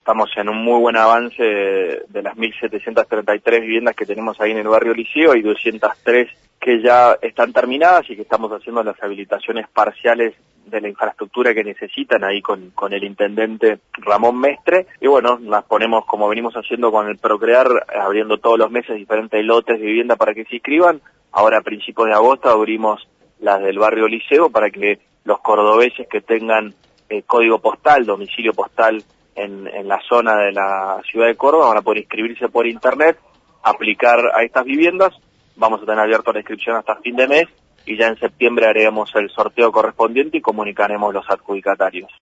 Estamos en un muy buen avance de las 1.733 viviendas que tenemos ahí en el barrio Liceo y 203 que ya están terminadas y que estamos haciendo las habilitaciones parciales de la infraestructura que necesitan ahí con el intendente Ramón Mestre. Y bueno, las ponemos como venimos haciendo con el Procrear, abriendo todos los meses diferentes lotes de vivienda para que se inscriban. Ahora a principios de agosto abrimos las del barrio Liceo para que los cordobeses que tengan código postal, domicilio postal en la zona de la ciudad de Córdoba van a poder inscribirse por internet, aplicar a estas viviendas. Vamos a tener abierto la inscripción hasta fin de mes y ya en septiembre haremos el sorteo correspondiente y comunicaremos los adjudicatarios.